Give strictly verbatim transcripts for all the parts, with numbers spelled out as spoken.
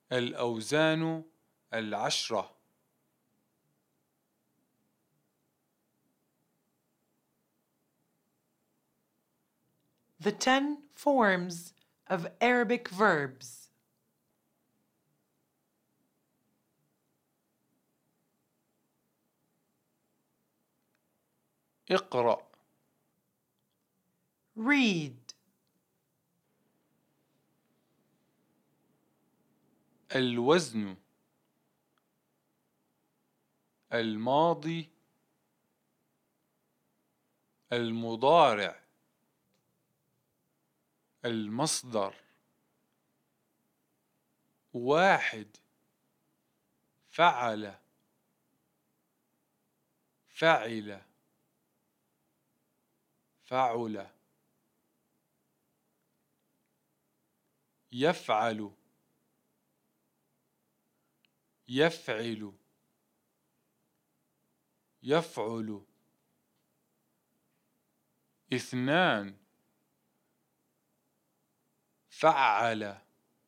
الأوزان العشرة. The ten forms of Arabic verbs. اقرأ. Read. الوزن. الماضي. المضارع. المصدر. واحد. فعل. فعل. فعل. يفعل. يفعل. يفعل. اثنان. فعل.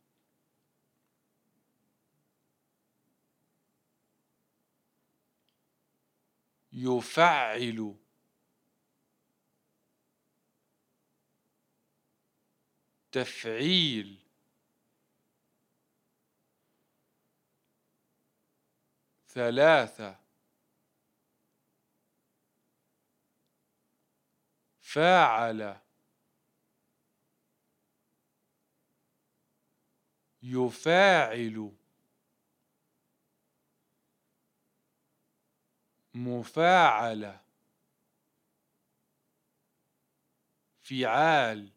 يفعل. تفعيل. ثلاثة. فاعل. يفاعل. مفاعلة. فعال.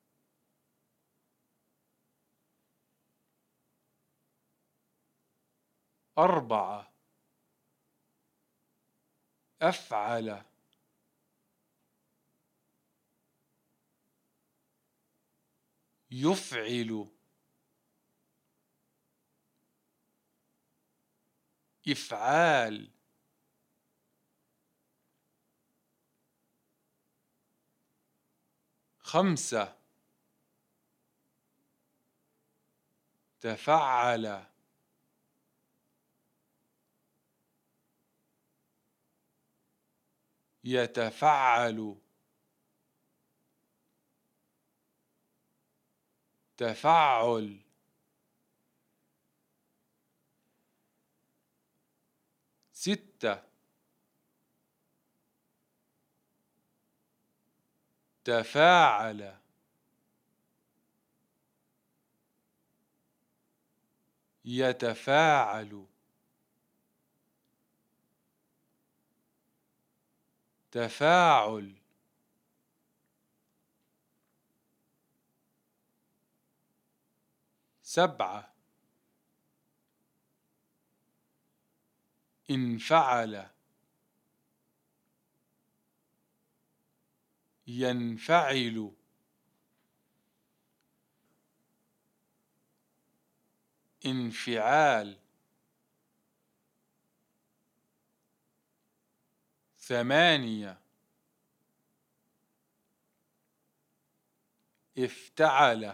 أربعة. أفعل. يفعل. إفعال. خمسة. تفعل. يتفعل. تفعل. ستة. تفاعل. يتفاعل. تفاعل. سبعة. انفعل. ينفعل. انفعال. ثمانية. افتعل.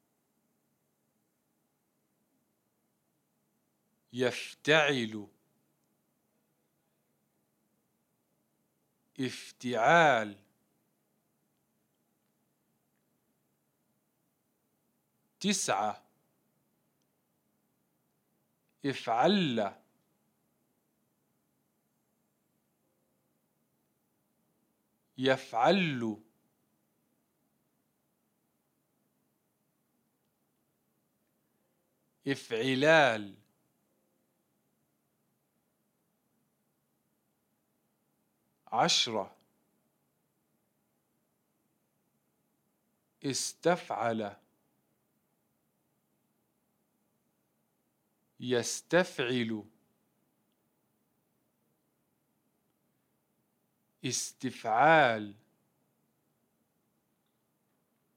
يفتعل. افتعال. تسعة. افعل. يفعل. افعلال. عشرة. استفعل. يستفعل. استفعال.